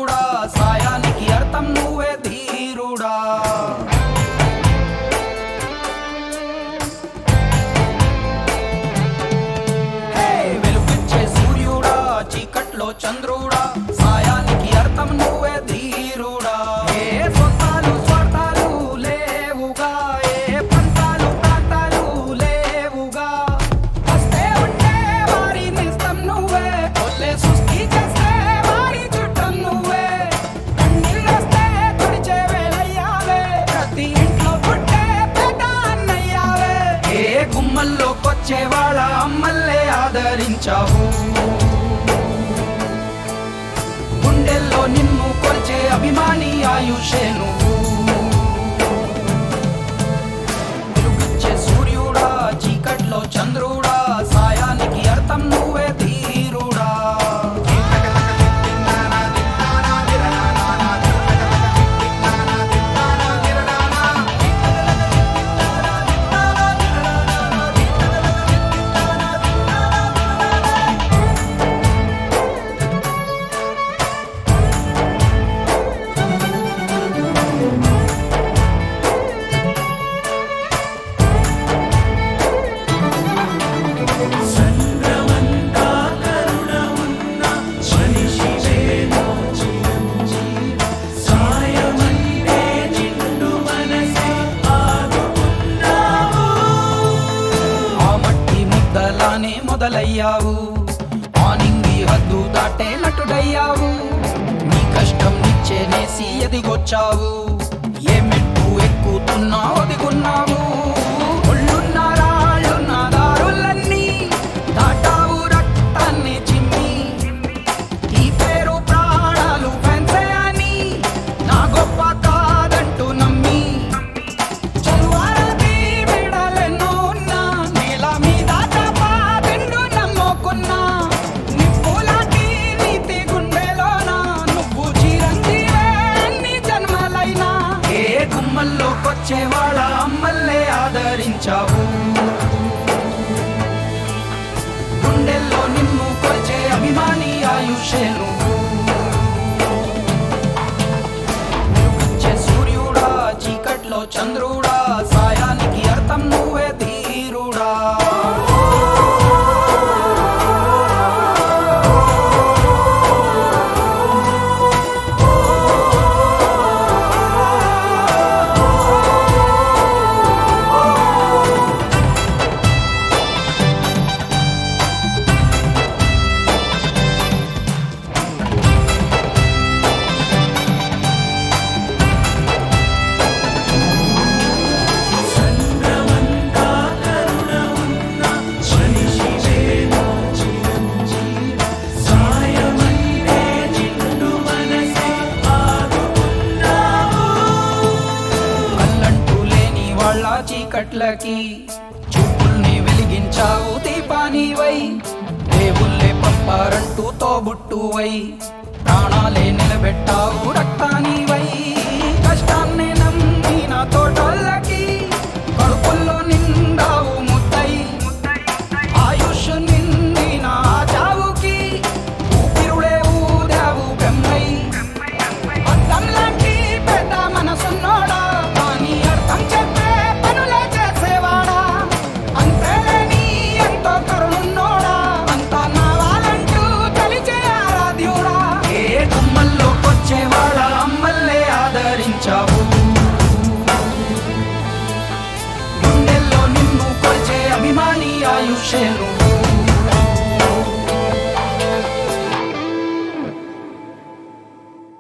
చంద్రుడా సాయానికి అర్థం నువ్వే ధీరుడా. వెలుగిచ్చే సూర్యుడా చీకట్లో చంద్రుడా సాయానికి అర్థం నువ్వే ధీరుడా. ఏ సొంతాలు స్వార్థాలు లేవుగా, ఏ పంతాలు ప్రాంతాలు లేవుగా. వస్తే ఉంటే వారి నిస్తం నువ్వే, కొల్లే సృష్టి చేస్తే వారి చుట్టం నువ్వే. కన్నీళ్ళొస్తే తుడిచే వేలయ్యావే, ప్రతి ఇంట్లో పుట్టే పెద్ద అన్నయ్యావే. ఏ గుమ్మల్లోకొచ్చే వాళ్ళ అమ్మల్లే ఆదరించావు, గుండెల్లో నిన్ను కొలిచే అభిమాని ఆయుషే నువ్వు. వెలుగిచ్చే సూర్యుడా చీకట్లో చంద్రుడా సాయానికి అర్థం నువ్వే ధీరుడా. మొదలయ్యావు ఆనింగి హద్దు దాటే నటుడయ్యావు. నీ కష్టం నిచ్చే నేసి ఎదిగొచ్చావు, ఏ మెట్టు ఎక్కుతున్నా ఒదిగున్నావు. ఒళ్ళున్న రాళ్ళున్న దారులన్నీ దాటావు రక్తాన్ని చిమ్మి. ఈ పేరు ప్రాణాలు ఫెన్సే అని నా గొప్ప కాదంటూ నమ్మి. చలువారది మెడలెన్నో ఉన్నా నేల మీద గుమ్మల్లోకొచ్చే వాళ్ళ అమ్మల్లే ఆదరించావు, గుండెల్లో నిన్ను కొలిచే అభిమాని ఆయుషే నువ్వు. వెలుగిచ్చే సూర్యుడా చీకట్లో చంద్రుడా సాయానికి అర్థం నువ్వే ధీరుడా. చీకట్లకి చూపుల్ని వెలిగించావు దీపానివై. దేవుళ్ళే పంపారంటూ తోబుట్టువై, ప్రాణాలే నిలబెట్టావు రక్తానివై. కష్టాన్ని నమ్మిన తోటోళ్ళకి కడుపుల్లో నిండావు ముద్దై. ఆయుష్ నిండిన చావుకి ఊపిరుడే ఊదావు బెమ్మై. అర్థం లాంటి పెద్ద మనసున్నోడా కానీ అర్థం చెప్పే పనులే చేసేవాడా. అంతేలేని ఎంతో కరుణున్నోడా అంతా నావాలంటూ కలిచే ఆరాధ్యుడా. ఏ గుమ్మల్లోకొచ్చే వాళ్ళ అమ్మల్లే ఆదరించావు, గుండెల్లో నిన్ను కొలిచే అభిమాని ఆయుషే నువ్వు.